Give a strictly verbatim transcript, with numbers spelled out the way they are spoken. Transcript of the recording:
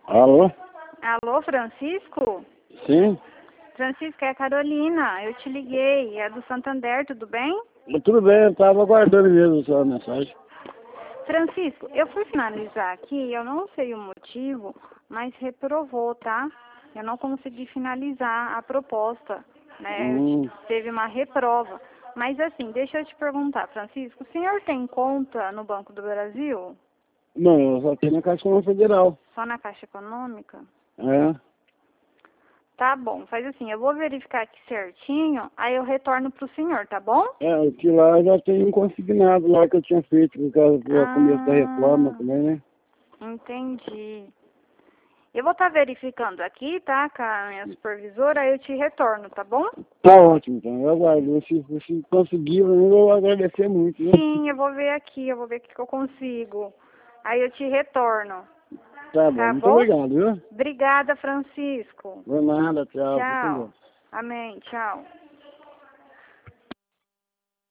Alô? Alô, Francisco? Sim? Francisco, é a Carolina. Eu te liguei. É do Santander, tudo bem? Tudo bem, eu estava aguardando mesmo a sua mensagem. Francisco, eu fui finalizar aqui, eu não sei o motivo, mas reprovou, tá? Eu não consegui finalizar a proposta, né? Hum. Teve uma reprova. Mas assim, deixa eu te perguntar, Francisco, o senhor tem conta no Banco do Brasil? Não, eu só tenho na Caixa Econômica Federal. Só na Caixa Econômica? É. Tá bom, faz assim, eu vou verificar aqui certinho, aí eu retorno pro senhor, tá bom? É, o que lá eu já tem um consignado lá que eu tinha feito por causa do começo da reforma Ah, também, né? entendi. Eu vou estar verificando aqui, tá, com a minha supervisora, aí eu te retorno, tá bom? Tá ótimo, então. Eu aguardo. Se, se conseguir, eu vou agradecer muito, né? Sim, eu vou ver aqui, eu vou ver o que eu consigo. Aí eu te retorno, Tá bom, tá muito bom? obrigado, viu? Obrigada, Francisco. Por nada, tchau. Fica com Tchau. Deus. Amém, tchau.